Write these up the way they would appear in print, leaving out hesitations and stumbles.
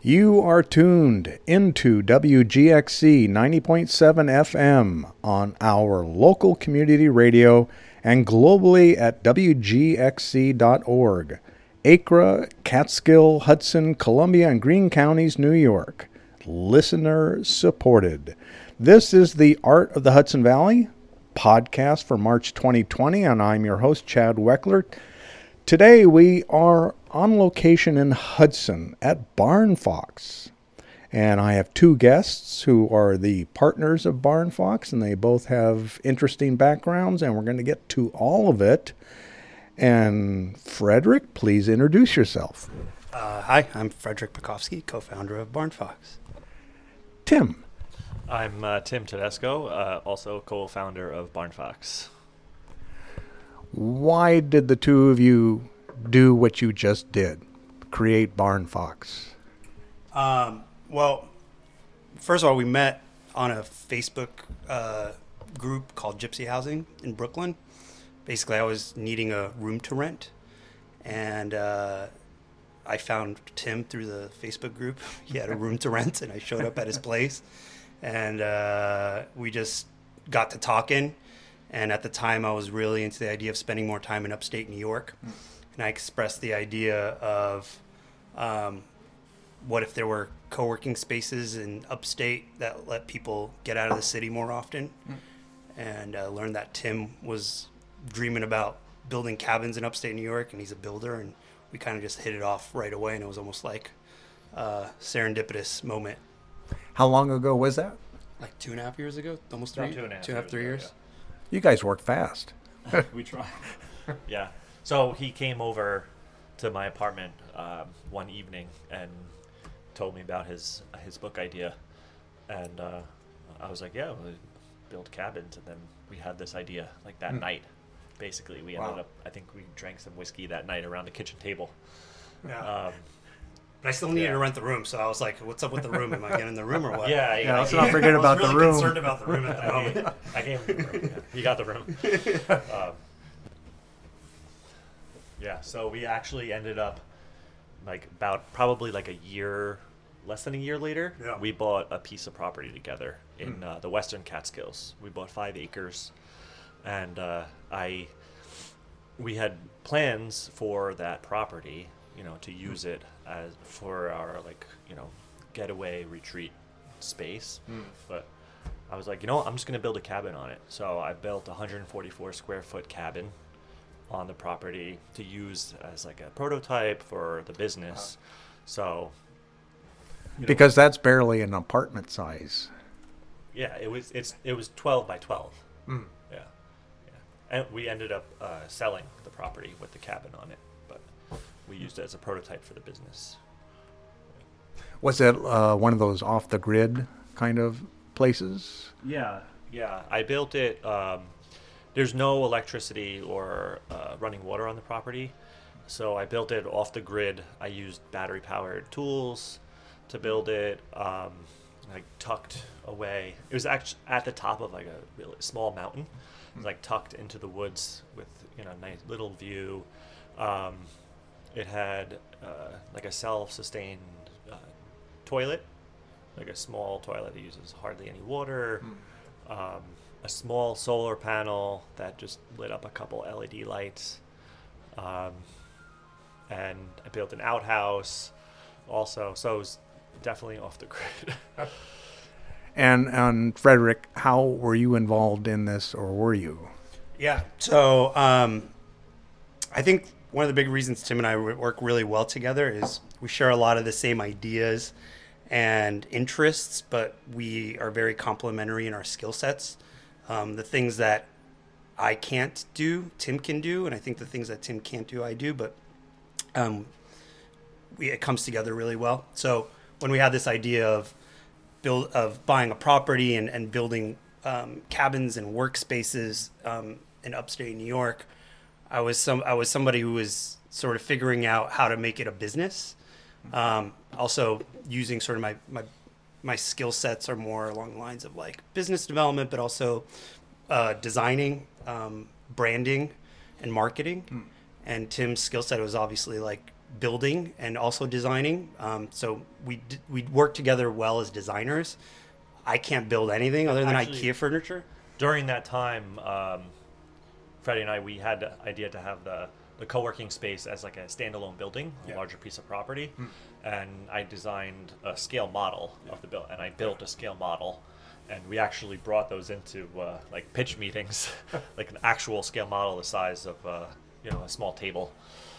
You are tuned into WGXC 90.7 FM on our local community radio and globally at WGXC.org. Acra, Catskill, Hudson, Columbia, and Greene Counties, New York. Listener supported. This is the Art of the Hudson Valley podcast for March 2020, and I'm your host, Chad Weckler. Today we are on location in Hudson at Barn Fox, and I have two guests who are the partners of Barn Fox, and they both have interesting backgrounds, and we're going to get to all of it. And Frederick, please introduce yourself. Hi, I'm Frederick Pekofsky, co-founder of Barn Fox. Tim. I'm Tim Tedesco, also co-founder of Barn Fox. Why did the two of you do what you just did, create Barn Fox? Well, first of all, we met on a Facebook group called Gypsy Housing in Brooklyn. Basically, I was needing a room to rent, and I found Tim through the Facebook group. He had a room to rent, and I showed up at his place, and we just got to talking. And at the time, I was really into the idea of spending more time in upstate New York. And I expressed the idea of what if there were co-working spaces in upstate that let people get out of the city more often. And learned that Tim was dreaming about building cabins in upstate New York, and he's a builder. And we kind of just hit it off right away, and it was almost like a serendipitous moment. How long ago was that? Like 2.5 years ago? Almost 3? 2.5, 3 years? Yeah. You guys work fast. We try. Yeah. So he came over to my apartment one evening and told me about his book idea, and I was like, "Yeah, we'll build cabins." And then we had this idea like that night. Basically, we ended up. I think we drank some whiskey that night around the kitchen table. Yeah. But I still needed to rent the room, so I was like, "What's up with the room? Am I getting the room or what?" Yeah, let's not forget about the room. I was really concerned about the room at the moment. I gave him the room. Yeah. He got the room. Yeah, so we actually ended up probably a year, less than a year later, we bought a piece of property together in the Western Catskills. We bought 5 acres, and we had plans for that property, to use it as for our getaway retreat space. But I was like, I'm just going to build a cabin on it. So I built a 144 square foot cabin on the property to use as a prototype for the business. So because that's barely an apartment size. Yeah, it was 12 by 12. Yeah. And we ended up selling the property with the cabin on it, but we used it as a prototype for the business. Was it one of those off the grid kind of places? Yeah. I built it. There's no electricity or running water on the property, so I built it off the grid. I used battery-powered tools to build it, tucked away. It was actually at the top of a really small mountain. It was tucked into the woods with a nice little view. It had a self-sustained toilet, a small toilet that uses hardly any water. A small solar panel that just lit up a couple LED lights. And I built an outhouse also, so it was definitely off the grid. And Frederick, how were you involved in this, or were you? Yeah, so I think one of the big reasons Tim and I work really well together is we share a lot of the same ideas and interests, but we are very complementary in our skill sets. The things that I can't do, Tim can do, and I think the things that Tim can't do, I do, but it comes together really well. So when we had this idea of buying a property and building cabins and workspaces in upstate New York, I was somebody who was sort of figuring out how to make it a business. Also using sort of my skill sets are more along the lines of business development, but also designing, branding, and marketing. And Tim's skill set was obviously building and also designing. So we work together well as designers. I can't build anything other than Actually, IKEA furniture. During that time, Freddie and I, we had the idea to have the co-working space as like a standalone building, a larger piece of property. And I designed a scale model of the build, and I built a scale model. And we actually brought those into like pitch meetings, like an actual scale model the size of a small table.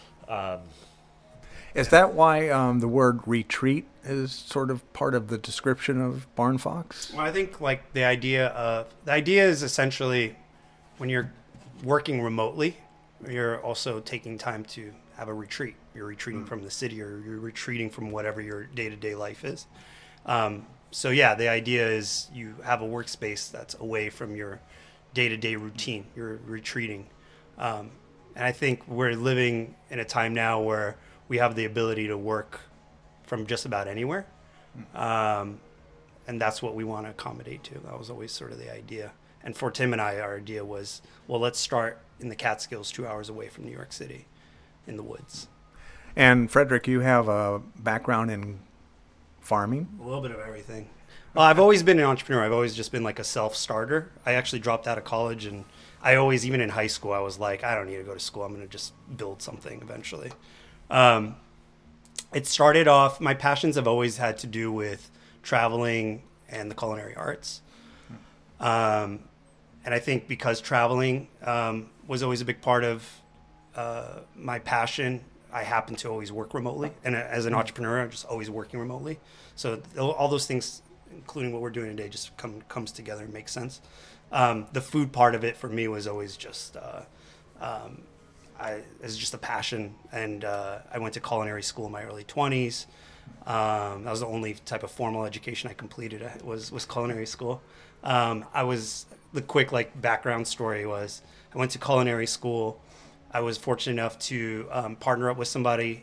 Is that why the word retreat is sort of part of the description of Barn Fox? Well, I think like the idea is essentially when you're working remotely, you're also taking time to have a retreat. You're retreating from the city, or you're retreating from whatever your day-to-day life is. So yeah, the idea is you have a workspace that's away from your day-to-day routine. You're retreating. And I think we're living in a time now where we have the ability to work from just about anywhere. And that's what we want to accommodate to. That was always sort of the idea. And for Tim and I, our idea was, well, let's start in the Catskills, 2 hours away from New York City in the woods. And Frederick, you have a background in farming? A little bit of everything. Well, I've always been an entrepreneur. I've always just been like a self-starter. I actually dropped out of college, and I always, even in high school, I was like, I don't need to go to school. I'm going to just build something eventually. It started off, my passions have always had to do with traveling and the culinary arts. And I think because traveling was always a big part of my passion, I happen to always work remotely. And as an entrepreneur, I'm just always working remotely. So all those things, including what we're doing today, just comes together and makes sense. The food part of it for me was always just it's just a passion. And I went to culinary school in my early 20s. That was the only type of formal education I completed was culinary school. The quick background story was I went to culinary school. I was fortunate enough to partner up with somebody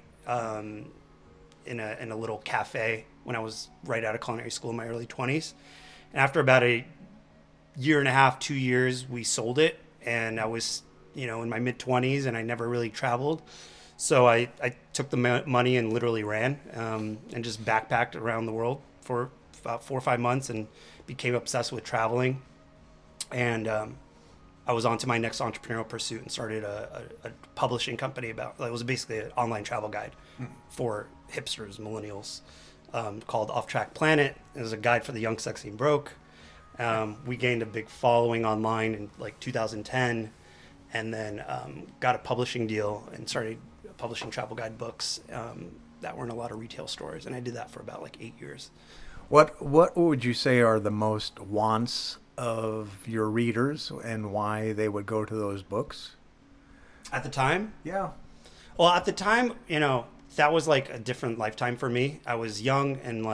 in a little cafe when I was right out of culinary school in my early 20s. And after about a year and a half, 2 years, we sold it. And I was, in my mid 20s, and I never really traveled. So I took the money and literally ran and just backpacked around the world for about 4 or 5 months and became obsessed with traveling. And I was on to my next entrepreneurial pursuit and started a publishing company it was basically an online travel guide for hipsters, millennials, called Off Track Planet. It was a guide for the young, sexy, and broke. We gained a big following online in 2010, and then got a publishing deal and started publishing travel guide books that were in a lot of retail stores. And I did that for about 8 years. What would you say are the most wants of your readers and why they would go to those books? At the time? Yeah. Well, at the time, that was a different lifetime for me. I was young, and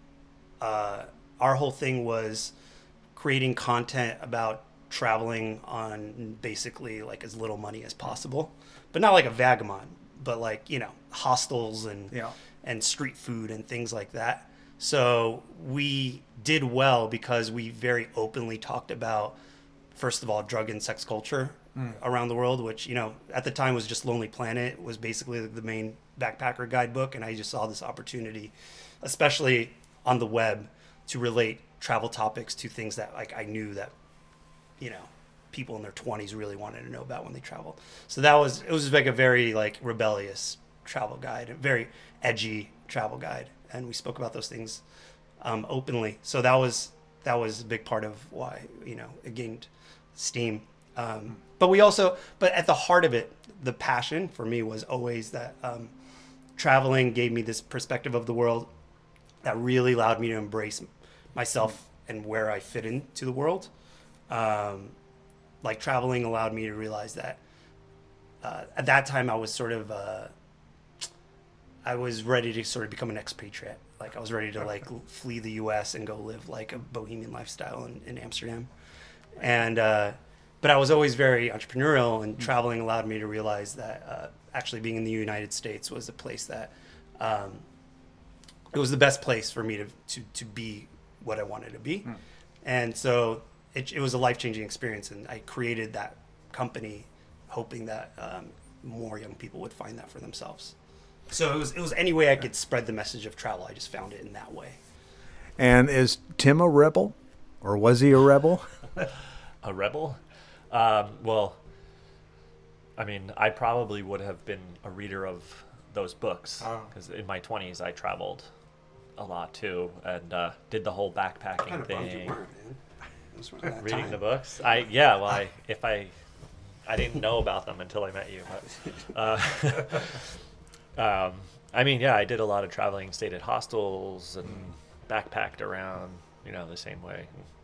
our whole thing was creating content about traveling on basically as little money as possible, but not like a vagabond, but hostels and street food and things like that. So we did well because we very openly talked about, first of all, drug and sex culture around the world, which, at the time was just Lonely Planet. It was basically the main backpacker guidebook. And I just saw this opportunity, especially on the web, to relate travel topics to things that I knew that, people in their 20s really wanted to know about when they traveled. So it was a very rebellious travel guide, a very edgy travel guide. And we spoke about those things openly. So that was a big part of why, it gained steam. But at the heart of it, the passion for me was always that traveling gave me this perspective of the world that really allowed me to embrace myself and where I fit into the world. Traveling allowed me to realize that at that time I was sort of I was ready to sort of become an expatriate. I was ready to flee the U.S. and go live a bohemian lifestyle in Amsterdam. And but I was always very entrepreneurial, and traveling allowed me to realize that actually being in the United States was a place that it was the best place for me to be what I wanted to be. And so it was a life-changing experience, and I created that company hoping that more young people would find that for themselves. So it was any way I could spread the message of travel. I just found it in that way. And is Tim a rebel, or was he a rebel? A rebel? Well, I mean, I probably would have been a reader of those books because in my 20s I traveled a lot too and did the whole backpacking Kind of bummed you thing. weren't, man. It was around that Reading time. the books? I didn't know about them until I met you. But, I mean, yeah, I did a lot of traveling, stayed at hostels and backpacked around, the same way.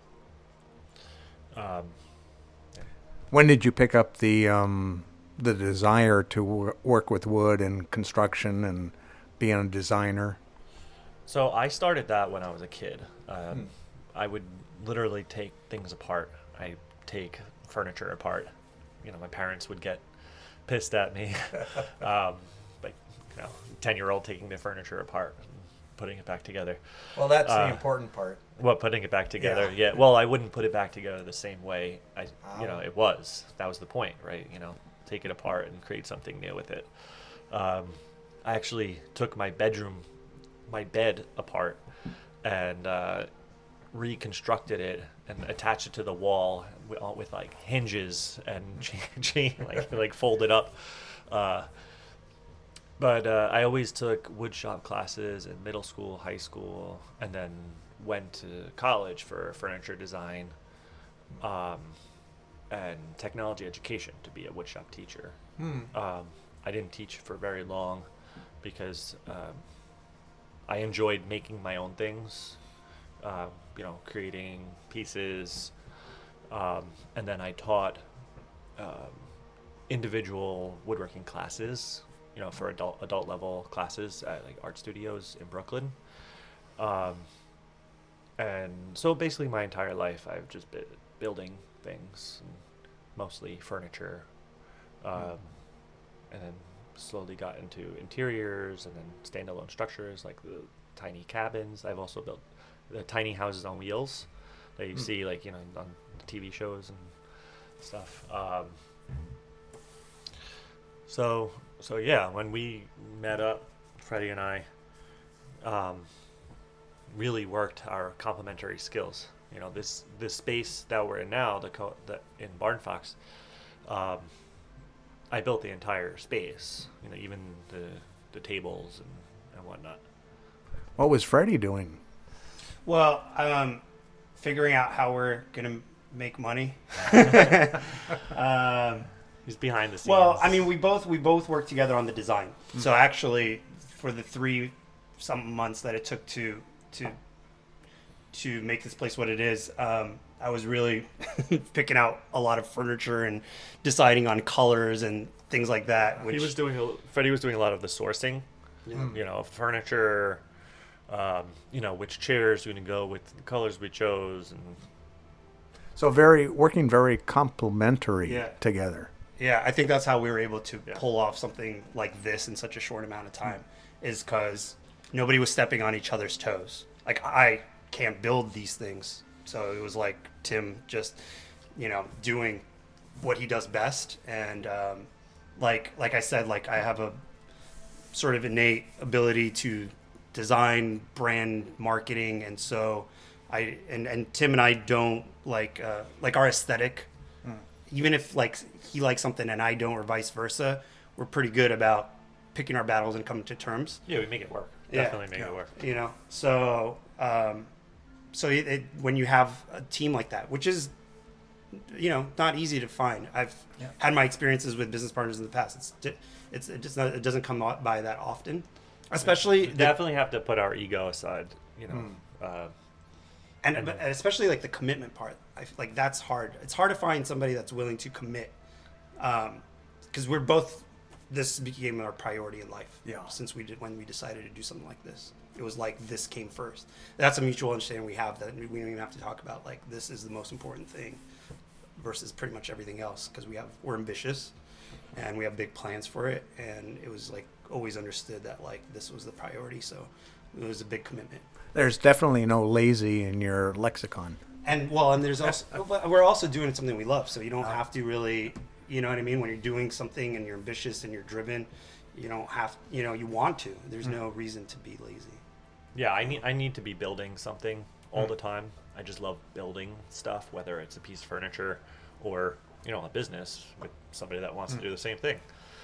When did you pick up the desire to work with wood and construction and being a designer? So I started that when I was a kid. I would literally take things apart. I take furniture apart. My parents would get pissed at me. Like, 10-year-old taking the furniture apart and putting it back together. Well, that's the important part. What, putting it back together? Yeah. Well, I wouldn't put it back together the same way. It was. That was the point, right? Take it apart and create something new with it. I actually took my bed apart and reconstructed it and attached it to the wall with like hinges and chain like folded up. But I always took woodshop classes in middle school, high school, and then went to college for furniture design and technology education to be a woodshop teacher. I didn't teach for very long because I enjoyed making my own things, creating pieces, and then I taught individual woodworking classes, for adult level classes at like art studios in Brooklyn. And so basically my entire life I've just been building things, mostly furniture, and then slowly got into interiors and then standalone structures like the tiny cabins. I've also built the tiny houses on wheels that you see like on TV shows and stuff. So yeah, when we met up, Freddie and I really worked our complementary skills. This space that we're in now, that in Barn Fox, I built the entire space. Even the tables and whatnot. What was Freddie doing? Well, figuring out how we're gonna make money. He's behind the scenes. Well, I mean, we both worked together on the design. So actually, for the 3-something months that it took to make this place what it is, I was really picking out a lot of furniture and deciding on colors and things like that. Which Freddie was doing a lot of the sourcing, of furniture, which chairs we're going to go with, the colors we chose. And So working very complementary together. Yeah, I think that's how we were able to pull off something like this in such a short amount of time, is because nobody was stepping on each other's toes. Like, I can't build these things. So it was like Tim just, doing what he does best. And like I said, like I have a sort of innate ability to design, brand, marketing. And so and Tim and I don't like our aesthetic. Even if like he likes something and I don't, or vice versa, we're pretty good about picking our battles and coming to terms. Yeah, we make it work. Definitely make it work. So when you have a team like that, which is, not easy to find. I've had my experiences with business partners in the past. It doesn't come by that often, especially we definitely have to put our ego aside. And especially like the commitment part. I feel like that's hard. It's hard to find somebody that's willing to commit, because this became our priority in life. When we decided to do something like this, it was like this came first. That's a mutual understanding we have, that we don't even have to talk about like this is the most important thing versus pretty much everything else, because we're ambitious and we have big plans for it, and it was like always understood that like this was the priority. So it was a big commitment. There's definitely no lazy in your lexicon. And there's also, we're also doing something we love. So you don't have to really, you know what I mean? When you're doing something and you're ambitious and you're driven, you don't have, you want to. There's no reason to be lazy. Yeah, I need to be building something all the time. I just love building stuff, whether it's a piece of furniture or a business with somebody that wants to do the same thing.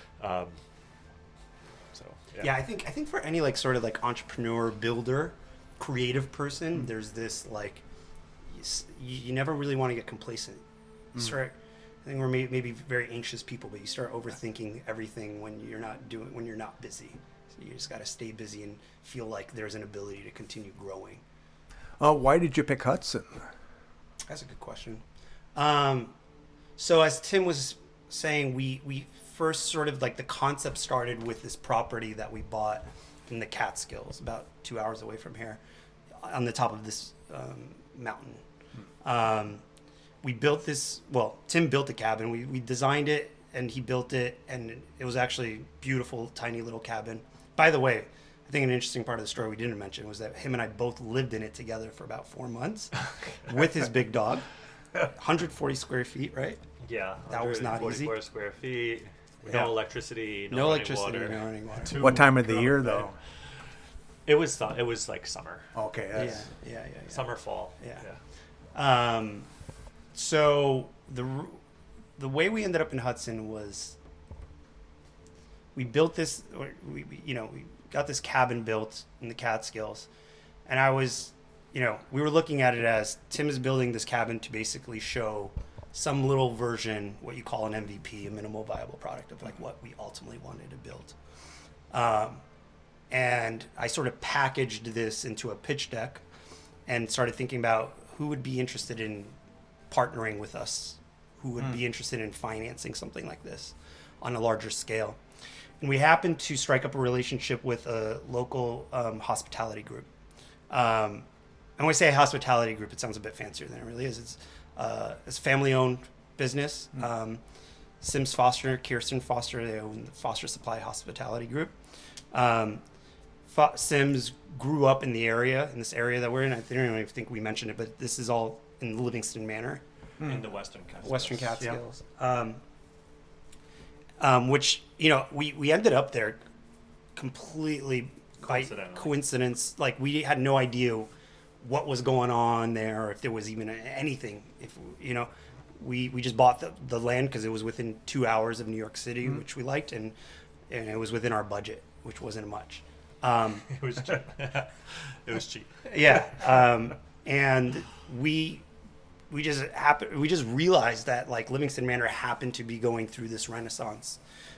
So Yeah, I think for any like sort of like entrepreneur, builder, creative person, there's this like you never really want to get complacent. You start, I think we're maybe very anxious people, but you start overthinking everything when you're not busy. So you just got to stay busy and feel like there's an ability to continue growing. Why did you pick Hudson? That's a good question. So as Tim was saying, we first sort of like the concept started with this property that we bought in the Catskills, about 2 hours away from here, on the top of this mountain. We built this. Well, Tim built the cabin. We designed it, and he built it, and it was actually a beautiful, tiny little cabin. By the way, I think an interesting part of the story we didn't mention was that him and I both lived in it together for about 4 months with his big dog. 140 square feet, right? Yeah, That was not easy. 144 square feet. Yeah. No electricity. No running electricity, water. no running water. What time of the year, though? It was like summer, Okay. Yeah. summer, fall. Yeah. So the way we ended up in Hudson was we built this. We got this cabin built in the Catskills, and I was, we were looking at it as Tim is building this cabin to basically show some little version, what you call an MVP, a minimal viable product of like what we ultimately wanted to build. And I sort of packaged this into a pitch deck and started thinking about who would be interested in partnering with us, who would be interested in financing something like this on a larger scale. And we happened to strike up a relationship with a local hospitality group. And when I say hospitality group, it sounds a bit fancier than it really is. It's a family-owned business. Sims Foster, Kirsten Foster, they own the Foster Supply Hospitality Group. Sims grew up in this area that we're in. I don't even think we mentioned it, but this is all in Livingston Manor. In the Western Catskills. Western Catskills. Which, we ended up there completely by coincidence. Like, we had no idea what was going on there, or if there was even anything. If we just bought the land because it was within 2 hours of New York City, which we liked, and it was within our budget, which wasn't much. It was cheap. It was cheap. Yeah, and we just realized that like Livingston Manor happened to be going through this renaissance.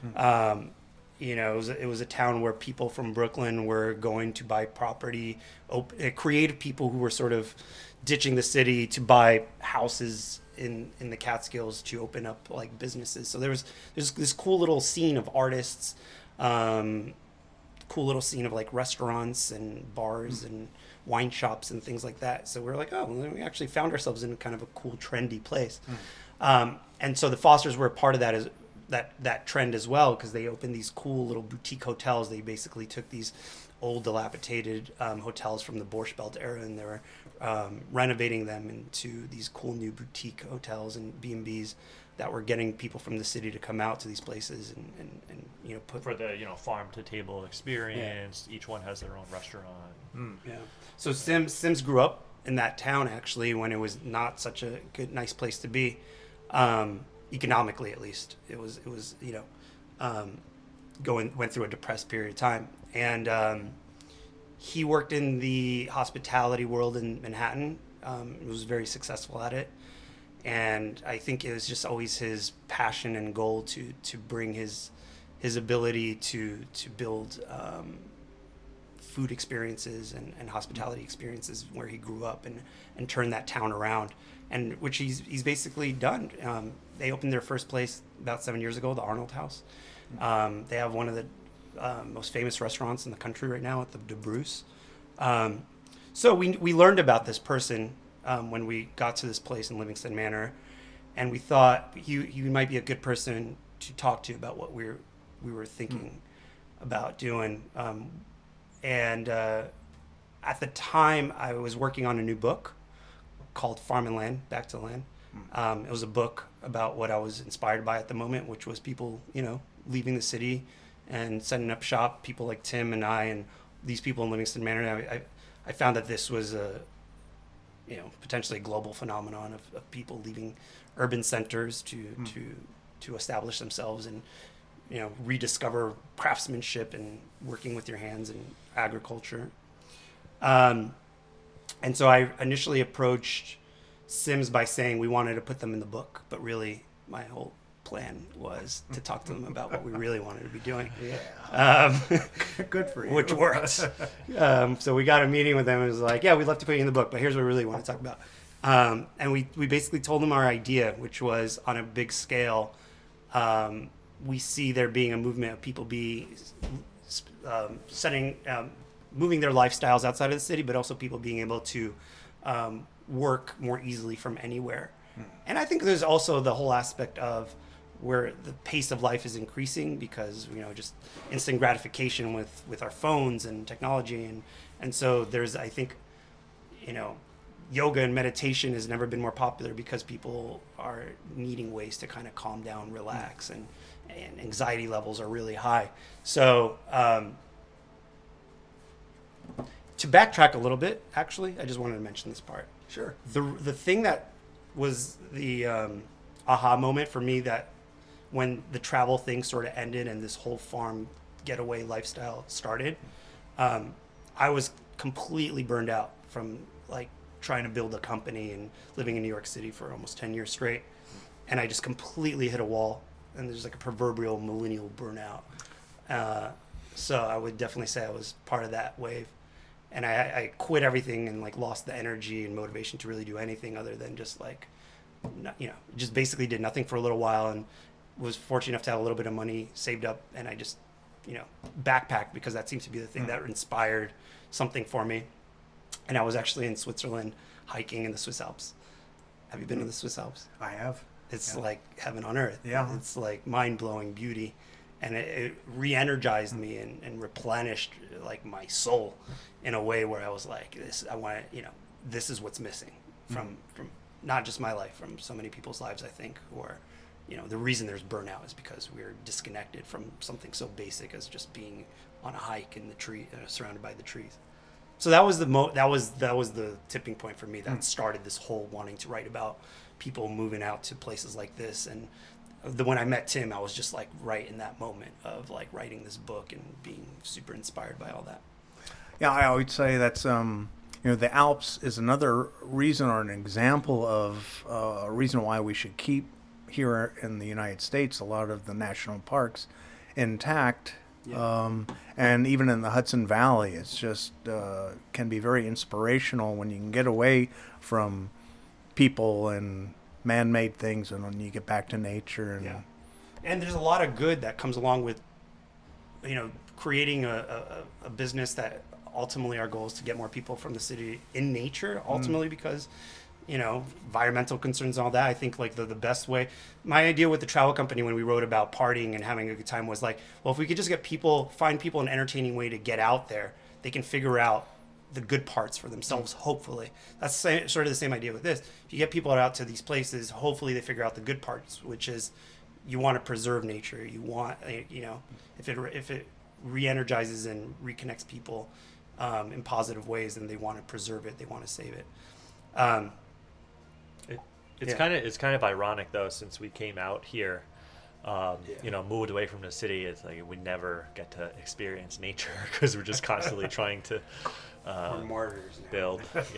It was a town where people from Brooklyn were going to buy property, creative people who were sort of ditching the city to buy houses in the Catskills to open up like businesses. So there's this cool little scene of artists, cool little scene of like restaurants and bars and wine shops and things like that. So we're like, we actually found ourselves in kind of a cool, trendy place. And so the Fosters were a part of that trend as well, because they opened these cool little boutique hotels. They basically took these old, dilapidated hotels from the Borscht Belt era, and they were renovating them into these cool new boutique hotels and B&Bs that were getting people from the city to come out to these places and put for the farm to table experience. Yeah. Each one has their own restaurant. Yeah. So Sims grew up in that town actually when it was not such a nice place to be, economically at least. It was went through a depressed period of time, and he worked in the hospitality world in Manhattan. Was very successful at it. And I think it was just always his passion and goal to bring his ability to build food experiences and hospitality experiences where he grew up and turn that town around, and which he's basically done. They opened their first place about 7 years ago, the Arnold House. They have one of the most famous restaurants in the country right now at the De Bruce. So we learned about this person when we got to this place in Livingston Manor, and we thought he might be a good person to talk to about what we were thinking about doing. And at the time, I was working on a new book called Farm and Land, Back to the Land. It was a book about what I was inspired by at the moment, which was people, leaving the city and setting up shop, people like Tim and I and these people in Livingston Manor, I found that this was a, potentially a global phenomenon of people leaving urban centers to establish themselves and, rediscover craftsmanship and working with your hands and agriculture. And so I initially approached Sims by saying we wanted to put them in the book, but really my whole plan was to talk to them about what we really wanted to be doing. Yeah. Good for you. Which worked. So we got a meeting with them and it was like, yeah, we'd love to put you in the book, but here's what we really want to talk about. And we basically told them our idea, which was on a big scale. We see there being a movement of people moving their lifestyles outside of the city, but also people being able to work more easily from anywhere. And I think there's also the whole aspect of where the pace of life is increasing because, just instant gratification with our phones and technology. And so there's, I think, yoga and meditation has never been more popular because people are needing ways to kind of calm down, relax, and anxiety levels are really high. So to backtrack a little bit, actually, I just wanted to mention this part. Sure. The thing that was the aha moment for me, that when the travel thing sort of ended and this whole farm getaway lifestyle started, I was completely burned out from like trying to build a company and living in New York City for almost 10 years straight. And I just completely hit a wall, and there's like a proverbial millennial burnout. So I would definitely say I was part of that wave. And I quit everything and like lost the energy and motivation to really do anything other than just like, just basically did nothing for a little while, and was fortunate enough to have a little bit of money saved up. And I just, backpacked because that seems to be the thing that inspired something for me. And I was actually in Switzerland hiking in the Swiss Alps. Have you been to the Swiss Alps? I have. It's like heaven on earth. Yeah. It's like mind-blowing beauty. And it re-energized me and replenished like my soul in a way where I was like, this is what's missing from not just my life, from so many people's lives, I think, or, the reason there's burnout is because we're disconnected from something so basic as just being on a hike in the tree, surrounded by the trees. So that was the tipping point for me that started this whole wanting to write about people moving out to places like this. And when I met Tim, I was just like right in that moment of like writing this book and being super inspired by all that. Yeah, I always say that's the Alps is another reason or an example of a reason why we should keep here in the United States a lot of the national parks intact. Yeah. And even in the Hudson Valley, it's just can be very inspirational when you can get away from people and man-made things, and when you get back to nature. And there's a lot of good that comes along with, creating a business that ultimately our goal is to get more people from the city in nature, ultimately, because, environmental concerns and all that. I think like the best way, my idea with the travel company when we wrote about partying and having a good time was like, well, if we could just find people an entertaining way to get out there, they can figure out the good parts for themselves, hopefully. That's sort of the same idea with this. If you get people out to these places, hopefully they figure out the good parts, which is you want to preserve nature. You want, if it re-energizes and reconnects people in positive ways, then they want to preserve it. They want to save it. It's kind of ironic though, since we came out here, moved away from the city. It's like we never get to experience nature because we're just constantly trying to build,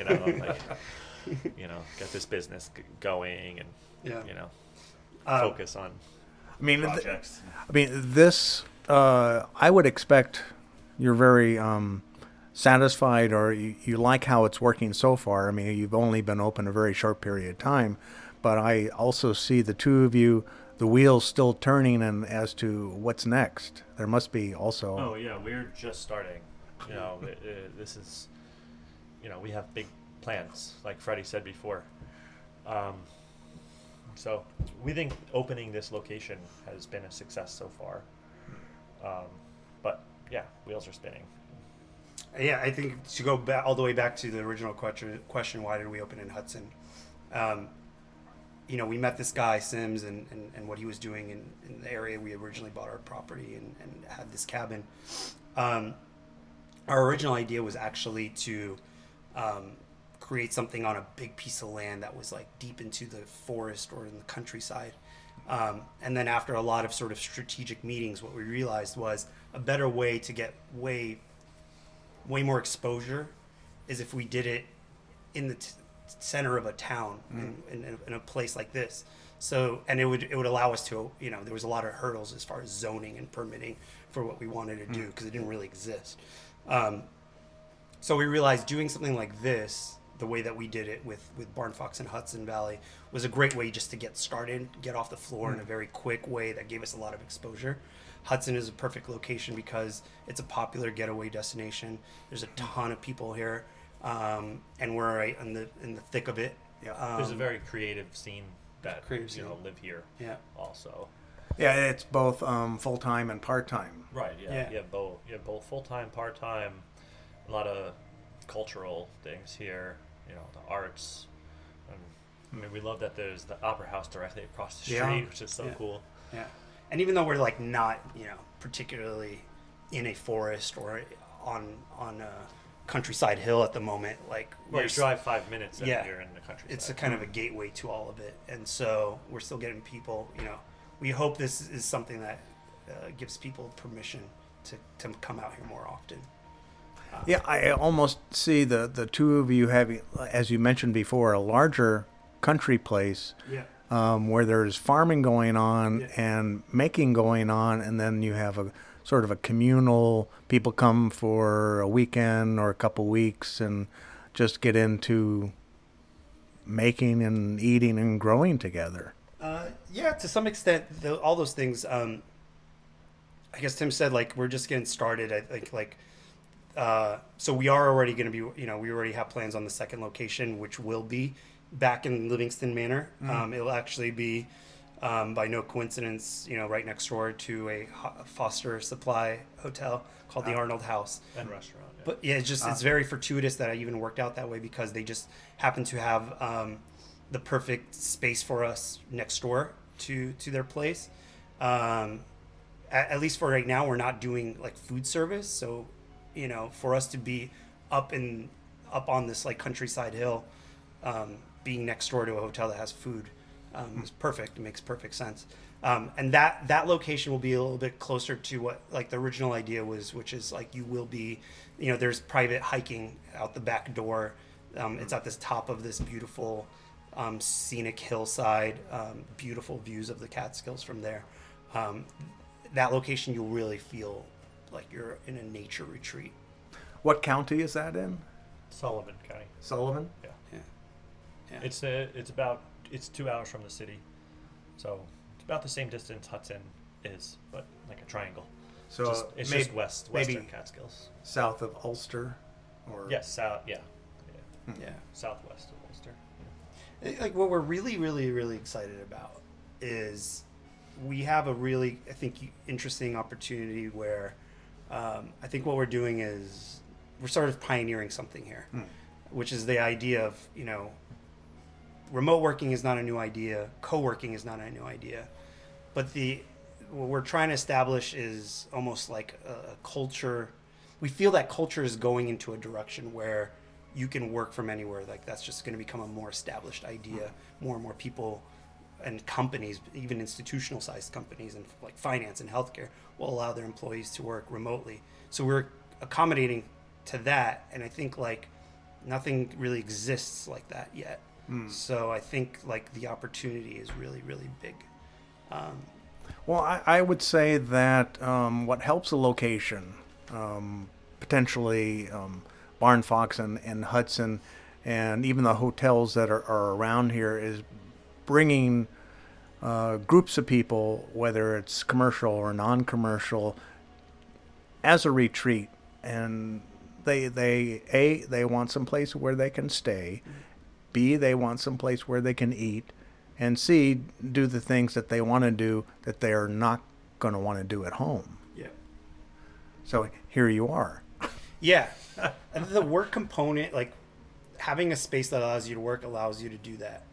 get this business going and focus on projects. This I would expect you're very satisfied, or you like how it's working so far. I mean, you've only been open a very short period of time, but I also see the two of you, the wheels still turning, and as to what's next. There must be also. Oh yeah, we're just starting. This is, we have big plans, like Freddie said before. So we think opening this location has been a success so far. But yeah, wheels are spinning. Yeah, I think to go back all the way back to the original question, why did we open in Hudson? we met this guy Sims and what he was doing in the area we originally bought our property and had this cabin. Our original idea was actually to create something on a big piece of land that was like deep into the forest or in the countryside. And then after a lot of sort of strategic meetings, what we realized was a better way to get way more exposure is if we did it in the center of a town, in a place like this. So, and it would allow us to, there was a lot of hurdles as far as zoning and permitting for what we wanted to do because it didn't really exist. So we realized doing something like this, the way that we did it with Barn Fox and Hudson Valley, was a great way just to get started, get off the floor in a very quick way that gave us a lot of exposure. Hudson is a perfect location because it's a popular getaway destination. There's a ton of people here, and we're right in the thick of it. Yeah. There's a very creative scene that live here. Yeah. Also. Yeah, it's both full-time and part-time. Right. Yeah. Yeah. You have both full-time, part-time. A lot of cultural things here. The arts. I mean, we love that there's the Opera House directly across the street, Yeah. which is so cool. Yeah. And even though we're like not, particularly in a forest or on a countryside hill at the moment, like You drive 5 minutes and Yeah. you're in the countryside. it's a kind of a gateway to all of it. And so we're still getting people, we hope this is something that gives people permission to come out here more often. Yeah, I almost see the two of you having, as you mentioned before, a larger country place where there's farming going on and making going on, and then you have a sort of a communal, people come for a weekend or a couple weeks and just get into making and eating and growing together. Yeah, to some extent, all those things. I guess Tim said, like, we're just getting started. I think, so we are already going to be, we already have plans on the second location, which will be back in Livingston Manor. It'll actually be, by no coincidence, right next door to a Foster Supply hotel called the Arnold House. And restaurant. Yeah. But yeah, it's very fortuitous that I even worked out that way because they just happen to have the perfect space for us next door to their place. At least for right now, we're not doing like food service, so for us to be up on this like countryside hill, being next door to a hotel that has food is perfect. It makes perfect sense. And that location will be a little bit closer to what like the original idea was, which is like you will be, there's private hiking out the back door. It's at this top of this beautiful scenic hillside, beautiful views of the Catskills from there. That location, you'll really feel like you're in a nature retreat. What county is that in? Sullivan County. Sullivan? Yeah. Yeah. It's 2 hours from the city, so it's about the same distance Hudson is, but like a triangle. So it's maybe, just western Catskills. South of Ulster, or Yes, south. Yeah. Yeah. Southwest of Ulster. Like what we're really, really, really excited about is we have a really, I think, interesting opportunity where I think what we're doing is we're sort of pioneering something here, which is the idea of, remote working is not a new idea. Co-working is not a new idea. But what we're trying to establish is almost like a culture. We feel that culture is going into a direction where you can work from anywhere. Like that's just going to become a more established idea. More and more people and companies, even institutional sized companies and like finance and healthcare, will allow their employees to work remotely. So we're accommodating to that. And I think like nothing really exists like that yet. So I think like the opportunity is really, really big. Well, I would say that what helps a location, potentially Barn Fox and Hudson, and even the hotels that are around here, is bringing groups of people, whether it's commercial or non-commercial, as a retreat. And they want some place where they can stay. B, they want some place where they can eat. And C, do the things that they want to do that they are not going to want to do at home. Yeah. So here you are. Yeah. And the work component, like having a space that allows you to work, allows you to do that.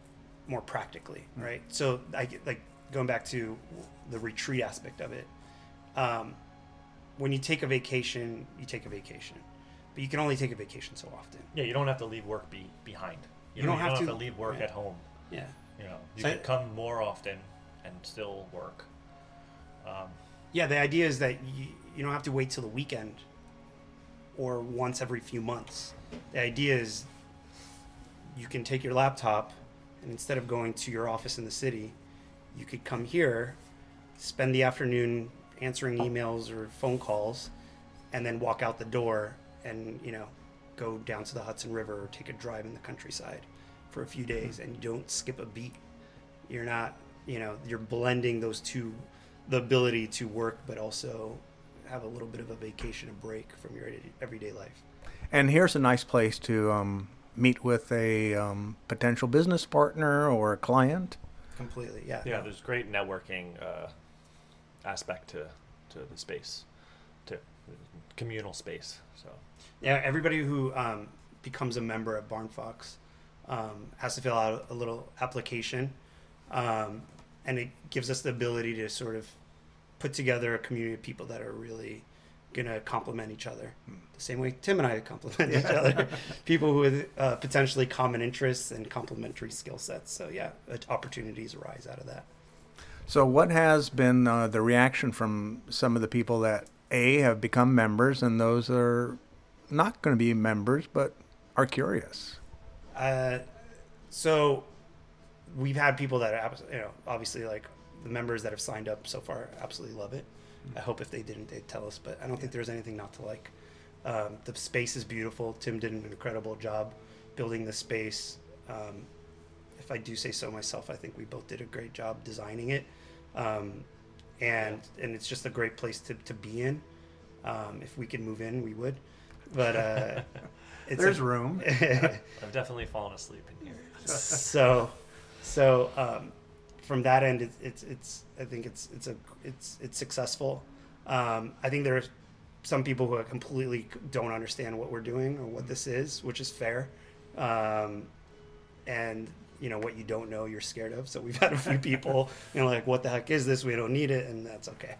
more practically, right? So I get, like, going back to the retreat aspect of it. When you take a vacation, you take a vacation, but you can only take a vacation so often. Yeah, you don't have to leave work behind. You don't have to leave work yeah. at home. Yeah. You know, you So can come more often and still work. Yeah, the idea is that you don't have to wait till the weekend or once every few months. The idea is you can take your laptop, and instead of going to your office in the city, you could come here, spend the afternoon answering emails or phone calls, and then walk out the door and, you know, go down to the Hudson River or take a drive in the countryside for a few days, and you don't skip a beat. You're not, you know, you're blending those two, the ability to work but also have a little bit of a vacation, a break from your everyday life. And here's a nice place to meet with a potential business partner or a client. Completely, yeah. Yeah, there's great networking aspect to the space, to communal space. So Yeah, everybody who becomes a member at Barn Fox has to fill out a little application, and it gives us the ability to sort of put together a community of people that are really going to complement each other. The same way Tim and I complement each other. People with potentially common interests and complementary skill sets. So yeah, opportunities arise out of that. So what has been the reaction from some of the people that have become members and those that are not going to be members but are curious? So we've had people that, you know, obviously, like the members that have signed up so far absolutely love it. I hope if they didn't, they'd tell us, but I don't think there's anything not to like. The space is beautiful. Tim did an incredible job building the space. If I do say so myself, I think we both did a great job designing it. And it's just a great place to be in. If we could move in, we would. But there's room. I've definitely fallen asleep in here. So from that end, it's I think it's successful. I think there's some people who completely don't understand what we're doing or what this is, which is fair. And you know, what you don't know, you're scared of. So we've had a few people, you know, like, what the heck is this? We don't need it, and that's okay.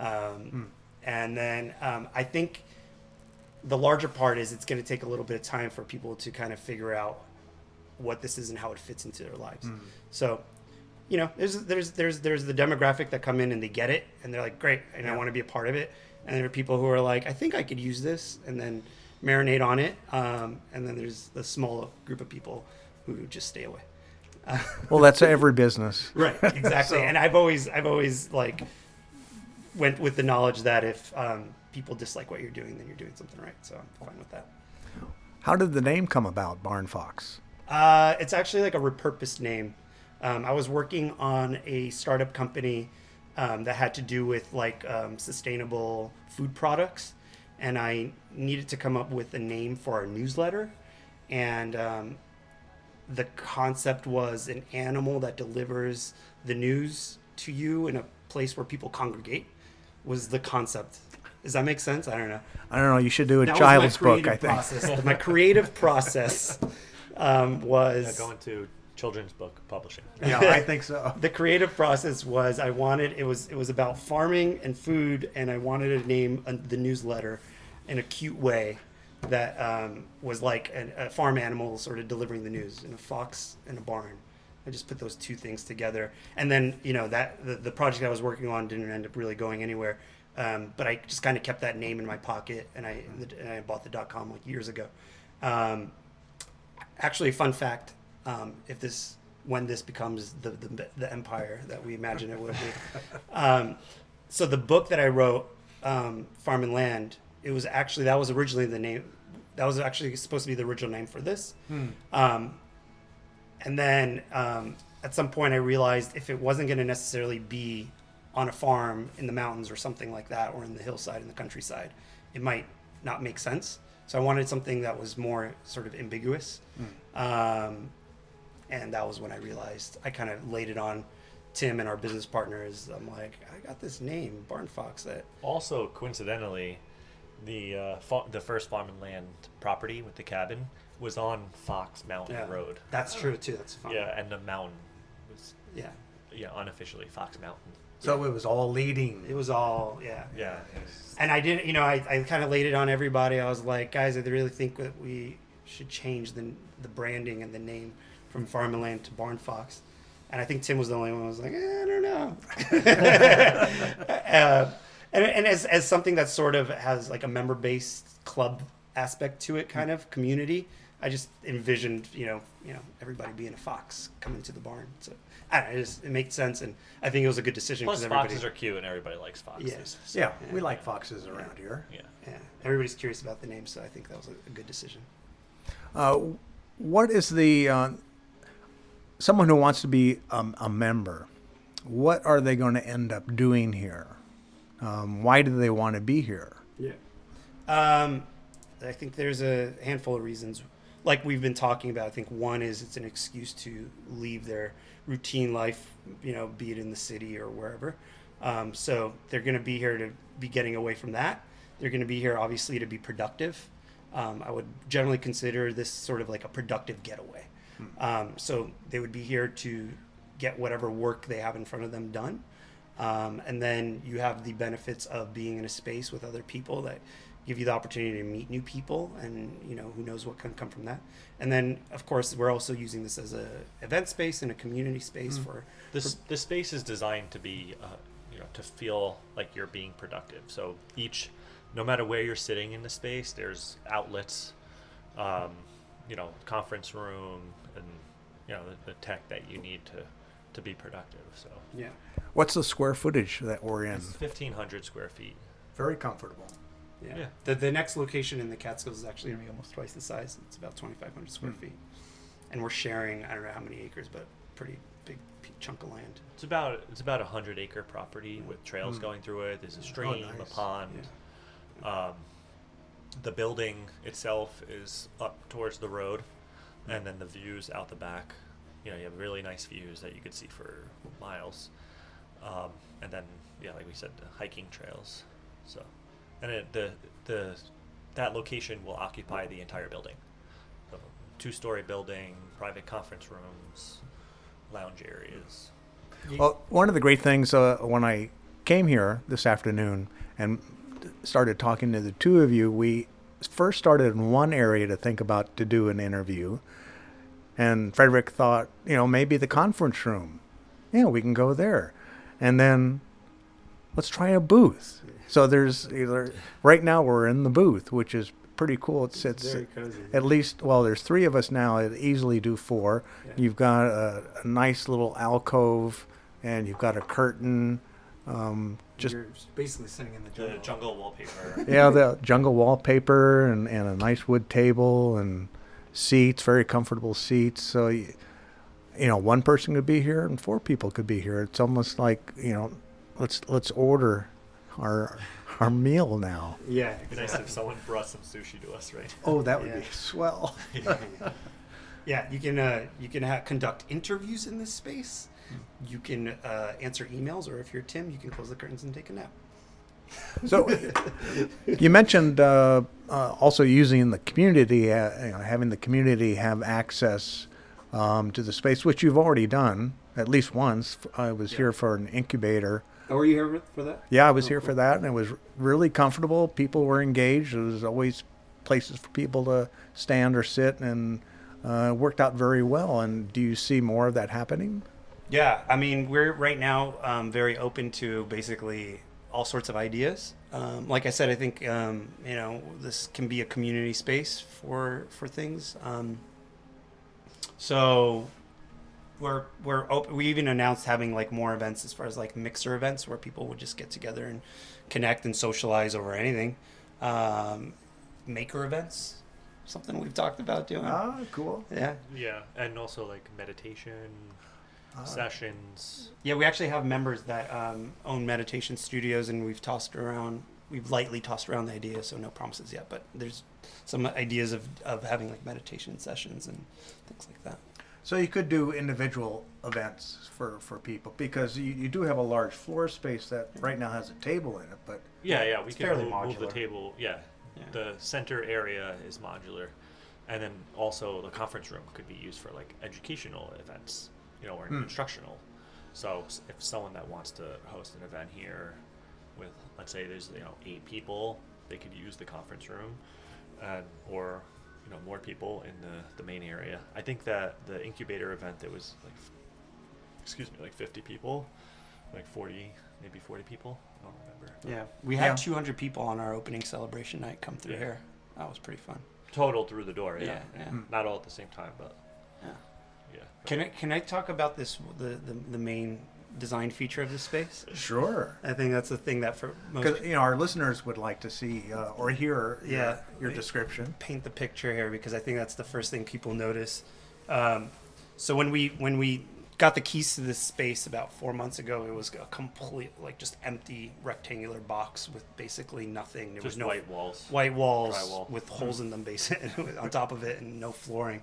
And then I think the larger part is it's going to take a little bit of time for people to kind of figure out what this is and how it fits into their lives. So, you know, there's the demographic that come in and they get it and they're like, great, and I want to be a part of it. And there are people who are like, I think I could use this, and then marinate on it. And then there's the small group of people who just stay away. Well, that's every business. Right, exactly. And I've always like went with the knowledge that if people dislike what you're doing, then you're doing something right. So I'm fine with that. How did the name come about, Barn Fox? It's actually like a repurposed name. I was working on a startup company that had to do with like sustainable food products, and I needed to come up with a name for our newsletter. And the concept was an animal that delivers the news to you in a place where people congregate was the concept. Does that make sense? I don't know. I don't know. You should do a That child's was my book, I creative think. process. My creative process was... Going to children's book publishing. Yeah, I think so. The creative process was it was about farming and food, and I wanted to name the newsletter in a cute way that was like a farm animal sort of delivering the news, and a fox in a barn. I just put those two things together, and then, you know, that the project I was working on didn't end up really going anywhere, but I just kind of kept that name in my pocket, and I bought the .com like years ago. Actually, fun fact: when this becomes the empire that we imagine it would be. So the book that I wrote, Farm and Land, that was originally the name. That was actually supposed to be the original name for this. And then at some point I realized if it wasn't going to necessarily be on a farm in the mountains or something like that, or in the hillside in the countryside, it might not make sense. So I wanted something that was more sort of ambiguous. And that was when I realized, I kind of laid it on Tim and our business partners. I'm like, I got this name, Barn Fox. That Also, coincidentally, the first Farm and Land property with the cabin was on Fox Mountain Road. That's true too. That's fun. Yeah, and the mountain was Yeah. unofficially Fox Mountain. So it was all leading. It was all, yeah. Yeah. And I didn't, I kind of laid it on everybody. I was like, guys, I really think that we should change the branding and the name from Farm and Land to Barn Fox. And I think Tim was the only one who was like, I don't know. And as something that sort of has like a member-based club aspect to it, kind of community, I just envisioned, everybody being a fox coming to the barn. So I don't know, it makes sense, and I think it was a good decision. Plus, everybody, foxes are cute, and everybody likes foxes. Yeah. So, Yeah, we like foxes around here. yeah. Yeah, everybody's curious about the name, so I think that was a good decision. What is the someone who wants to be a member? What are they going to end up doing here? Why do they want to be here? Yeah. I think there's a handful of reasons. Like we've been talking about, I think one is it's an excuse to leave their routine life, be it in the city or wherever. So they're going to be here to be getting away from that. They're going to be here, obviously, to be productive. I would generally consider this sort of like a productive getaway. So they would be here to get whatever work they have in front of them done. And then you have the benefits of being in a space with other people that give you the opportunity to meet new people, and who knows what can come from that. And then, of course, we're also using this as a event space and a community space for This space is designed to be, to feel like you're being productive. So no matter where you're sitting in the space, there's outlets, conference room, and the tech that you need to be productive. So yeah. What's the square footage that we're in? it's 1,500 square feet. Very comfortable. Yeah. The next location in the Catskills is actually going to be almost twice the size. It's about 2,500 square feet. And we're sharing, I don't know how many acres, but pretty big chunk of land. It's about a 100-acre property with trails going through it. There's a stream, nice. a pond. The building itself is up towards the road, and then the views out the back. You have really nice views that you could see for miles. And then, like we said, the hiking trails. So, and that location will occupy the entire building. So, 2-story building, private conference rooms, lounge areas. Well, one of the great things when I came here this afternoon and started talking to the two of you, we first started in one area to think about to do an interview. And Frederick thought, maybe the conference room. We can go there. And then let's try a booth. So right now we're in the booth, which is pretty cool. It's very cozy. At least, there's 3 of us now. It easily do 4. Yeah. You've got a nice little alcove, and you've got a curtain. You're basically sitting in the jungle. The jungle wallpaper. Yeah, the jungle wallpaper and a nice wood table and seats, very comfortable seats. So, one person could be here and 4 people could be here. It's almost like, let's order our meal now. Yeah, It'd be nice if someone brought some sushi to us, right? Oh, that would be swell. Yeah, you can conduct interviews in this space. You can answer emails, or if you're Tim, you can close the curtains and take a nap. So you mentioned also using the community, having the community have access to the space, which you've already done at least once. I was here for an incubator. Oh, were you here for that? Yeah, I was here for that, and it was really comfortable. People were engaged. There was always places for people to stand or sit, and it worked out very well. And do you see more of that happening? Yeah, I mean, we're right now very open to basically all sorts of ideas. Like I said, I think this can be a community space for things. So we're open. We even announced having like more events as far as like mixer events where people would just get together and connect and socialize over anything. Maker events, something we've talked about doing. Ah, cool. Yeah. Yeah, and also like meditation sessions. Yeah, we actually have members that own meditation studios, and we've lightly tossed around the idea, so no promises yet, but there's some ideas of having like meditation sessions and things like that. So you could do individual events for people, because you do have a large floor space that right now has a table in it, but we can fairly move the modular. table. Yeah, the center area is modular, and then also the conference room could be used for like educational events. or instructional. So if someone that wants to host an event here with, let's say there's 8 people, they could use the conference room, or more people in the main area. I think that the incubator event, there was like 50 people, like 40, maybe 40 people. I don't remember. Yeah, we had 200 people on our opening celebration night come through here. That was pretty fun. Total through the door. Yeah. Not all at the same time, but yeah. Can I talk about the main design feature of this space? Sure. I think that's the thing that for most Because our listeners would like to see or hear your description. Paint the picture here, because I think that's the first thing people notice. So when we got the keys to this space about 4 months ago, it was a complete, just empty rectangular box with basically nothing. There just was no white walls drywall with holes in them basically on top of it, and no flooring.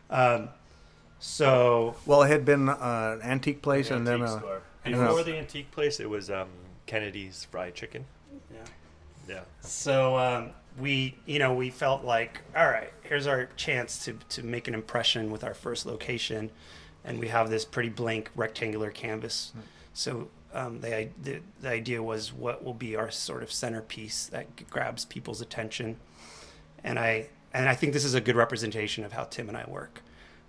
So Well, it had been an antique place, and then store. Before the antique place, it was Kennedy's Fried Chicken. Yeah. So we felt like, all right, here's our chance to make an impression with our first location, and we have this pretty blank rectangular canvas. So the idea was, what will be our sort of centerpiece that grabs people's attention, and I think this is a good representation of how Tim and I work.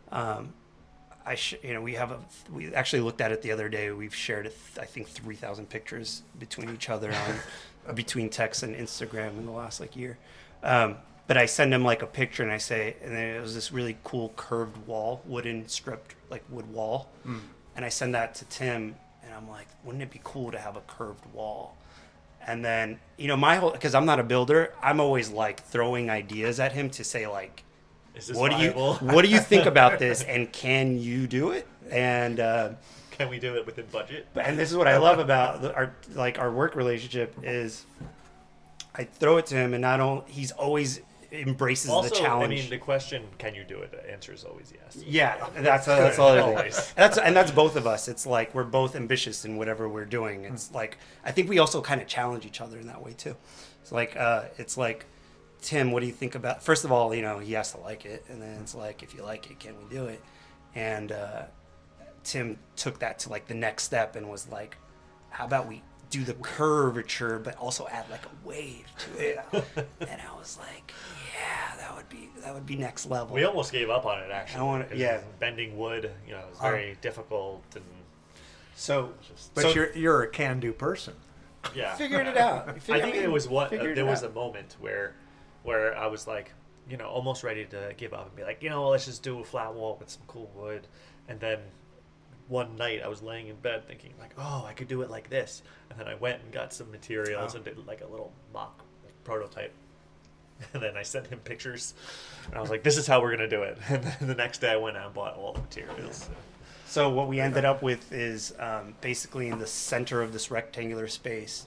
We actually looked at it the other day. We've shared I think 3,000 pictures between each other on between text and Instagram in the last year. But I send him a picture, and I say, and then it was this really cool curved wall, wooden stripped wood wall, and I send that to Tim, and I'm like, wouldn't it be cool to have a curved wall? And then because I'm not a builder, I'm always throwing ideas at him to say is this what viable? What do you think about this, and can you do it? And can we do it within budget? and this is what I love about our work relationship is, I throw it to him, and he's always embraces Also, the challenge. I mean, the question, can you do it? The answer is always yes. Yeah, that's all it Always. is. That's both of us. It's we're both ambitious in whatever we're doing. It's I think we also kind of challenge each other in that way too. It's Tim, what do you think about? First of all, he has to like it, and then it's if you like it, can we do it? And Tim took that to the next step and was how about we do the curvature, but also add a wave to it? And I was yeah, that would be next level. We almost gave up on it, actually. Bending wood, it was very difficult, and so. But you're a can-do person. Yeah, figured it out. I think it was there was a moment where I was almost ready to give up and be let's just do a flat wall with some cool wood. And then one night I was laying in bed thinking I could do it like this. And then I went and got some materials and did a little mock prototype. And then I sent him pictures, and I was this is how we're going to do it. And then the next day I went out and bought all the materials. So what we ended up with is basically in the center of this rectangular space,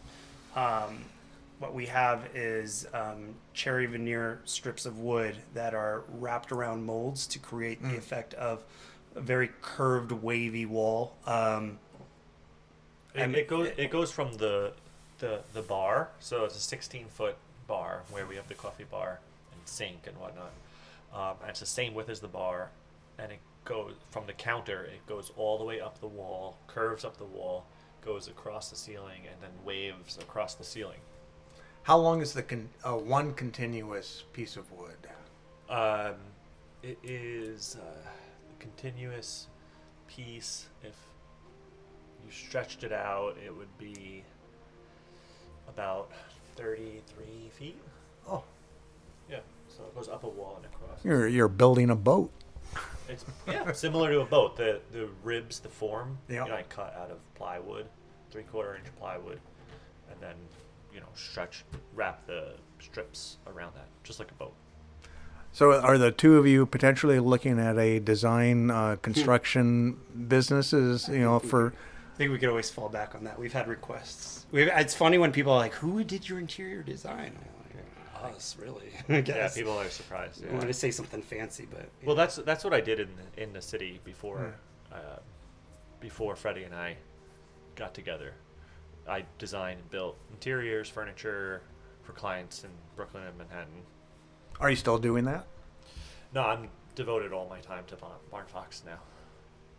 what we have is cherry veneer strips of wood that are wrapped around molds to create the effect of a very curved, wavy wall. It goes from the bar, so it's a 16-foot bar where we have the coffee bar and sink and whatnot. And it's the same width as the bar, and it goes from the counter. It goes all the way up the wall, curves up the wall, goes across the ceiling, and then waves across the ceiling. How long is the one continuous piece of wood? It is a continuous piece. If you stretched it out, it would be about 33 feet. Oh, yeah. So it goes up a wall and across. You're building a boat. It's similar to a boat. The ribs, the form, Yeah. I cut out of plywood, 3/4 inch plywood, and then wrap the strips around that, just like a boat. So are the two of you potentially looking at a design construction businesses, for... I think we could always fall back on that. We've had requests. It's funny when people are like, who did your interior design? I'm us, really. I guess. Yeah, people are surprised. I wanted to say something fancy, but... Well, that's what I did in the city before Freddie and I got together. I designed and built interiors, furniture for clients in Brooklyn and Manhattan. Are you still doing that? No, I'm devoted all my time to Barn Fox now.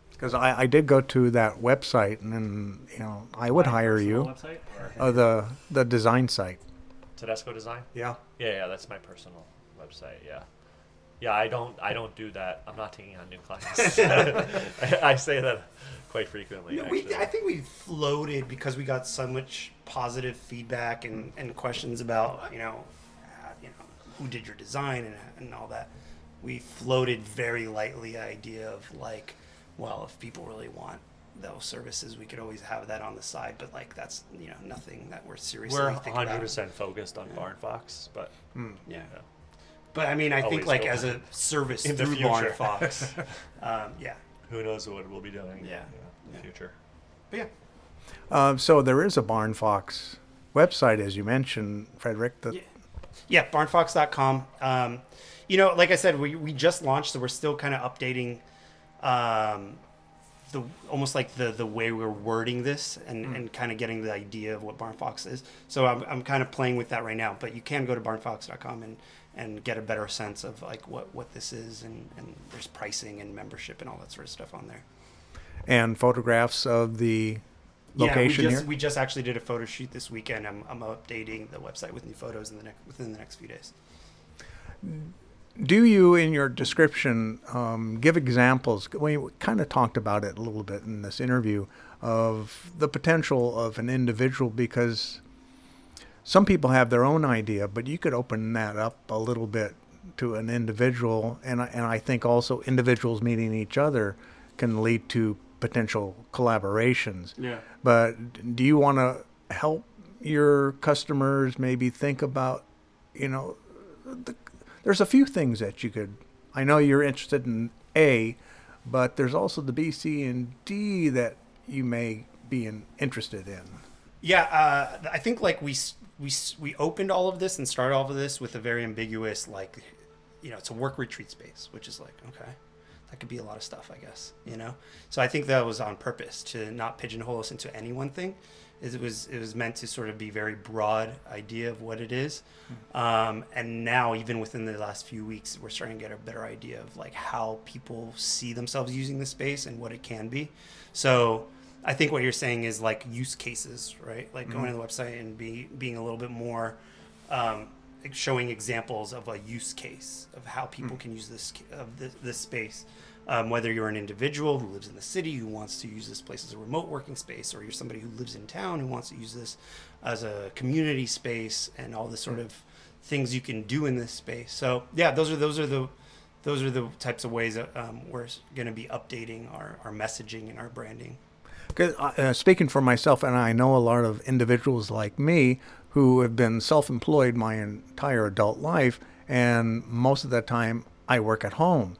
Because I did go to that website, and then, I would hire you. Website or The design site. Tedesco Design? Yeah. Yeah, that's my personal website. Yeah, I don't do that. I'm not taking on new clients. I say that quite frequently. No, I think we floated because we got so much positive feedback and questions about who did your design and all that. We floated very lightly the idea of like, well, if people really want those services, we could always have that on the side. But like that's nothing that we're seriously thinking about. 100% focused on Barn Fox, but yeah. But I mean, I think like as a service in the through future. Barn Fox, yeah. Who knows what we'll be doing in the future. But yeah. So there is a Barn Fox website, as you mentioned, Frederick. Yeah, barnfox.com. Like I said, we just launched, so we're still kind of updating almost like the way we're wording this and kind of getting the idea of what Barn Fox is. So I'm kind of playing with that right now. But you can go to barnfox.com and get a better sense of like what this is, and there's pricing and membership and all that sort of stuff on there. And photographs of the location here? We just actually did a photo shoot this weekend. I'm updating the website with new photos within the next few days. Do you, in your description, give examples? We kind of talked about it a little bit in this interview of the potential of an individual, because some people have their own idea, but you could open that up a little bit to an individual, and I think also individuals meeting each other can lead to potential collaborations. Yeah. But do you want to help your customers maybe think about, there's a few things that you could, I know you're interested in A, but there's also the B, C, and D that you may be interested in. Yeah, I think like we opened all of this and started all of this with a very ambiguous, like, it's a work retreat space, which is like, okay, that could be a lot of stuff, I guess, So I think that was on purpose to not pigeonhole us into any one thing. It was meant to sort of be very broad idea of what it is. And now, even within the last few weeks, we're starting to get a better idea of like how people see themselves using the space and what it can be. So I think what you're saying is like use cases, right? Like going to the website and being a little bit more showing examples of a use case of how people can use this space. Whether you're an individual who lives in the city who wants to use this place as a remote working space, or you're somebody who lives in town who wants to use this as a community space, and all the sort of things you can do in this space. So yeah, those are the types of ways that we're going to be updating our messaging and our branding. Speaking for myself, and I know a lot of individuals like me who have been self-employed my entire adult life, and most of the time I work at home.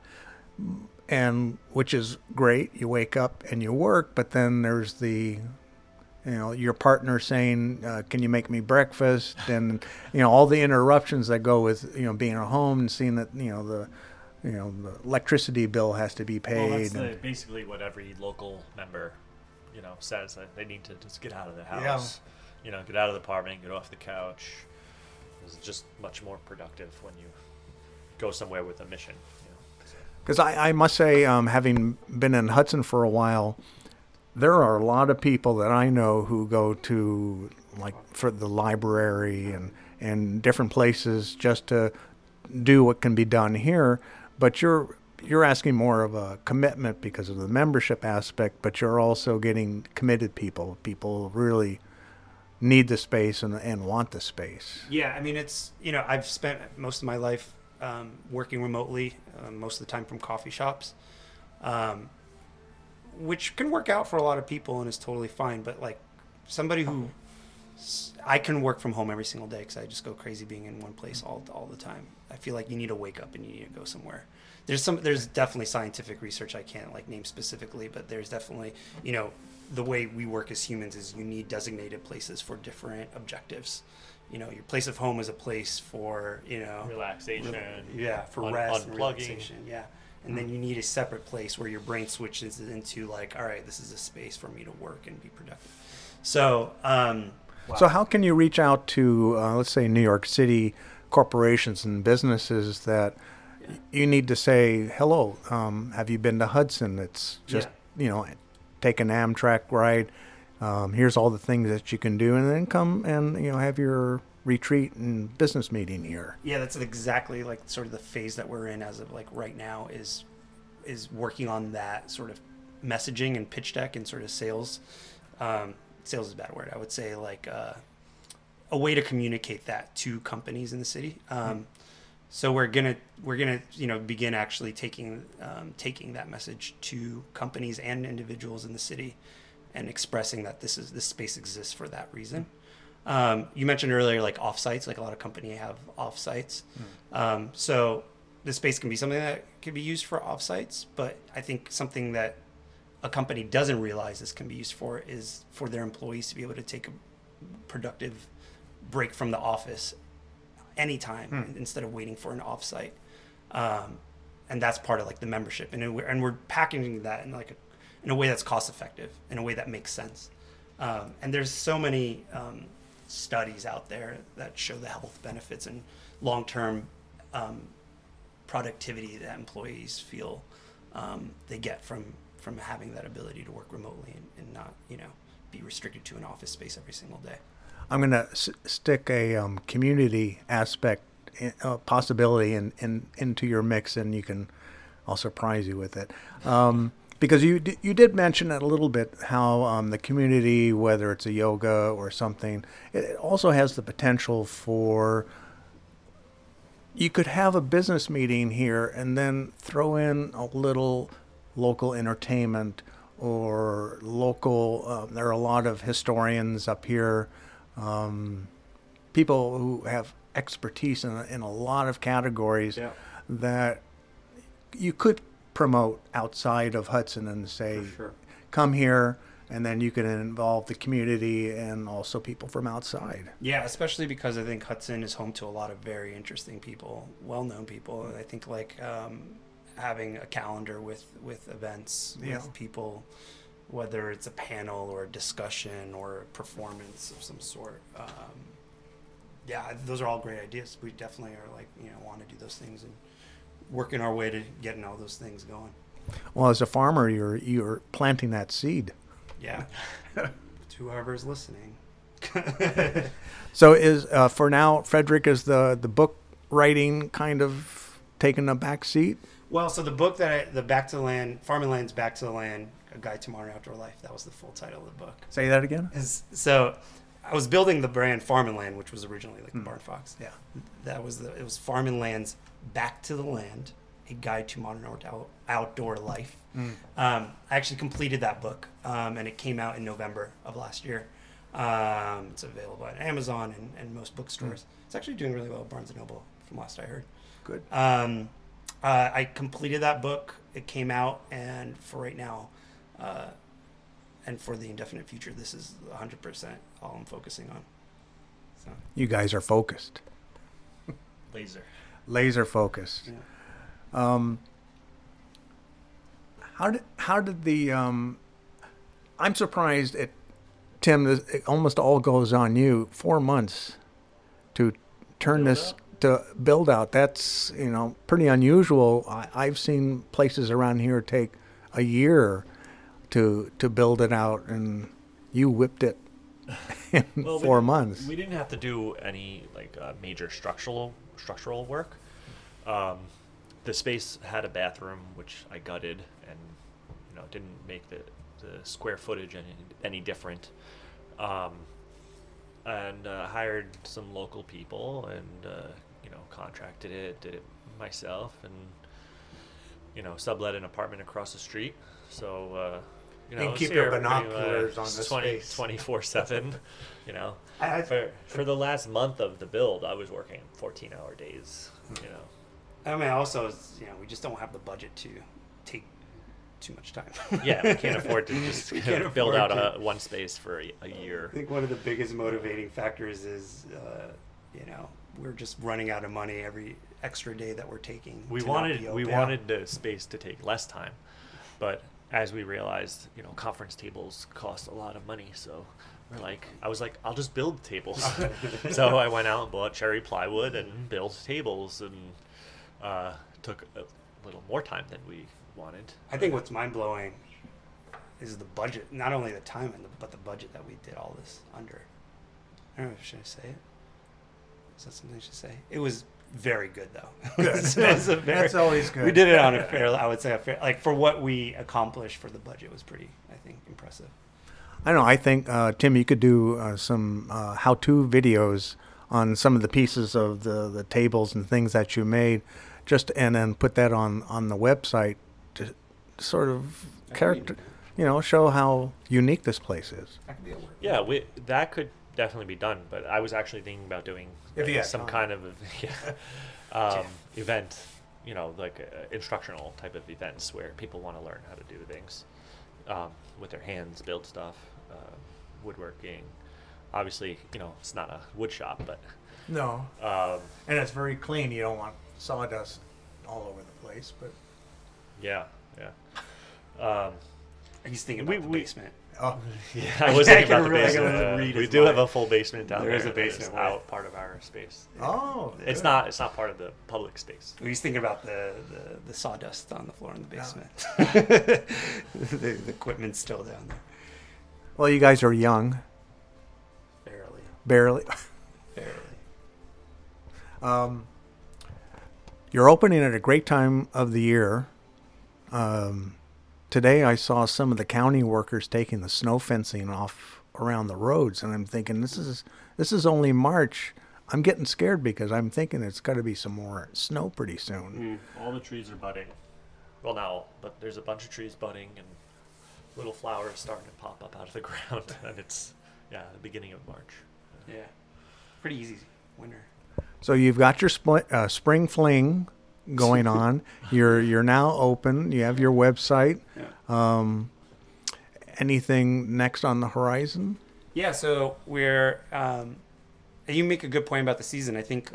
And which is great. You wake up and you work, but then there's the, your partner saying, "Can you make me breakfast?" And all the interruptions that go with being at home and seeing that the electricity bill has to be paid. Well, that's basically what every local member, says, that they need to just get out of the house. Yeah. Get out of the apartment, get off the couch. It's just much more productive when you go somewhere with a mission. Because I must say, having been in Hudson for a while, there are a lot of people that I know who go to, like, for the library and different places just to do what can be done here. But you're asking more of a commitment because of the membership aspect, but you're also getting committed people. People really need the space and want the space. Yeah, I mean, it's, I've spent most of my life working remotely, most of the time from coffee shops, which can work out for a lot of people and is totally fine. But like somebody who, I can work from home every single day because I just go crazy being in one place all the time. I feel like you need to wake up and you need to go somewhere. There's definitely scientific research I can't like name specifically, but there's definitely, the way we work as humans is you need designated places for different objectives. Your place of home is a place for, relaxation. For rest unplugging. and relaxation. Yeah. And then you need a separate place where your brain switches into like, all right, this is a space for me to work and be productive. So, So how can you reach out to, let's say, New York City corporations and businesses that you need to say, hello, have you been to Hudson? It's just take an Amtrak ride. Here's all the things that you can do, and then come and have your retreat and business meeting here. Yeah, that's exactly like sort of the phase that we're in as of like right now is working on that sort of messaging and pitch deck and sort of sales. Sales is a bad word. I would say like a way to communicate that to companies in the city. So we're gonna begin actually taking that message to companies and individuals in the city, and expressing that this space exists for that reason. You mentioned earlier like offsites, like a lot of companies have offsites. So this space can be something that can be used for offsites, but I think something that a company doesn't realize this can be used for is for their employees to be able to take a productive break from the office anytime instead of waiting for an offsite. And that's part of like the membership, and we're packaging that in a way that's cost effective, in a way that makes sense. And there's so many studies out there that show the health benefits and long-term productivity that employees feel they get from having that ability to work remotely and not be restricted to an office space every single day. I'm going to stick a community aspect possibility into your mix, and I'll surprise you with it. Because you did mention it a little bit, how the community, whether it's a yoga or something, it also has the potential for, you could have a business meeting here and then throw in a little local entertainment or local, there are a lot of historians up here, people who have expertise in a lot of categories that you could promote outside of Hudson and say, come here, and then you can involve the community and also people from outside. Yeah, especially because I think Hudson is home to a lot of very interesting people, well-known people. And I think like having a calendar with events, with people, whether it's a panel or a discussion or a performance of some sort. Those are all great ideas. We definitely are want to do those things and working our way to getting all those things going. Well, as a farmer, you're planting that seed. Yeah. To whoever's listening. So is for now, Frederick, is the book writing kind of taking a back seat? Well, so the book the Back to the Land, Farm and Land's Back to the Land, A Guide to Modern Outdoor Life, that was the full title of the book. Say that again? So I was building the brand Farm and Land, which was originally like the Barn Fox. Yeah. It was Farm and Land's Back to the Land, A Guide to Modern Outdoor Life. I actually completed that book, and it came out in November of last year. It's available at Amazon and most bookstores. It's actually doing really well at Barnes & Noble from last I heard. Good. I completed that book. It came out, and for right now, and for the indefinite future, this is 100% all I'm focusing on. So. You guys are focused. Laser focused. Yeah. How did the I'm surprised at Tim. It almost all goes on you. 4 months to turn this to build out. That's pretty unusual. I've seen places around here take a year to build it out, and you whipped it in 4 months. We didn't have to do any major structural work. The space had a bathroom, which I gutted, and didn't make the square footage any different. And hired some local people, and contracted it, did it myself, and sublet an apartment across the street. So and keep your binoculars on the space 24/7. For the last month of the build, I was working 14-hour days. I mean, also, we just don't have the budget to take too much time. Yeah, we can't afford to just build out one space for a year. I think one of the biggest motivating factors is, we're just running out of money every extra day that we're taking. We wanted the space to take less time, but as we realized, conference tables cost a lot of money, so I was like, I'll just build tables. So I went out and bought cherry plywood and built tables, and took a little more time than we wanted. I think what's mind-blowing is the budget, not only the time but the budget that we did all this under. I don't know, should I say it? Is that something I should say? It was very good though. Good. That's always good. We did it on a fair, I would say a fair, like for what we accomplished for the budget was pretty, I think, impressive. I don't know. I think, Tim, you could do some how-to videos on some of the pieces of the tables and things that you made, and then put that on the website to sort of show how unique this place is. That could be a word. Yeah, that could definitely be done. But I was actually thinking about doing some kind of event, like instructional type of events where people want to learn how to do things with their hands, build stuff, woodworking. Obviously, it's not a wood shop, but No. And it's very clean. You don't want sawdust all over the place, but yeah. He's thinking about the basement. oh, Yeah, I was thinking about the really basement. read We his do have mind. a full basement down there. There is a that is basement out part of our space. oh, It's good. not. It's not part of the public space. He's thinking about the sawdust on the floor in the basement. The equipment's still down there. Well, you guys are young, Barely. barely. You're opening at a great time of the year. Today I saw some of the county workers taking the snow fencing off around the roads, and I'm thinking this is only March. I'm getting scared because I'm thinking it's got to be some more snow pretty soon. All the trees are budding. Well, not all, but there's a bunch of trees budding and little flowers starting to pop up out of the ground, and it's the beginning of March. Yeah. Pretty easy winter. So you've got your spring fling going on. You're now open. You have your website. Yeah. Anything next on the horizon? Yeah, so we're you make a good point about the season. I think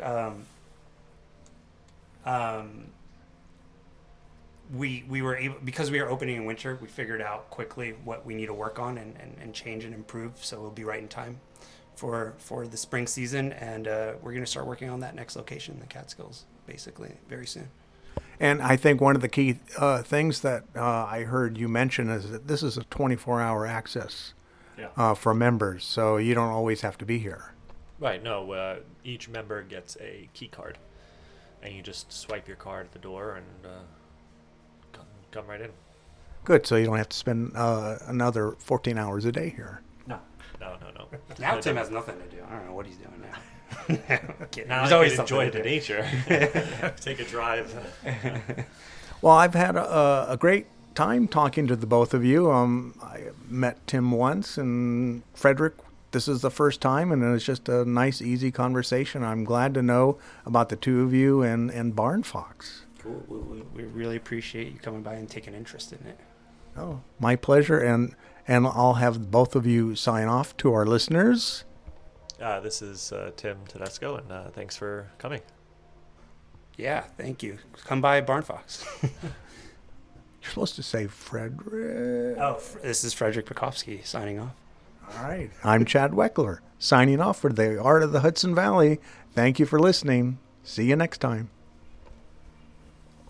we were able, because we are opening in winter, we figured out quickly what we need to work on and change and improve, so we'll be right in time for the spring season, and we're going to start working on that next location, the Catskills, basically very soon. And I think one of the key things that I heard you mention is that this is a 24-hour access for members, so you don't always have to be here. Right. No. Each member gets a key card, and you just swipe your card at the door and come right in. Good, so you don't have to spend another 14 hours a day here. No. Now Tim has nothing to do. I don't know what he's doing now. I'm kidding. Now There's I always can something enjoy to the do. nature, take a drive. Well, I've had a great time talking to the both of you. I met Tim once, and Frederick, this is the first time, and it was just a nice, easy conversation. I'm glad to know about the two of you and Barn Fox. Cool. We really appreciate you coming by and taking interest in it. Oh, my pleasure, and I'll have both of you sign off to our listeners. This is Tim Tedesco, and thanks for coming. Yeah, thank you. Come by Barn Fox. You're supposed to say Frederick. This is Frederick Pekovsky signing off. All right. I'm Chad Weckler, signing off for the Art of the Hudson Valley. Thank you for listening. See you next time.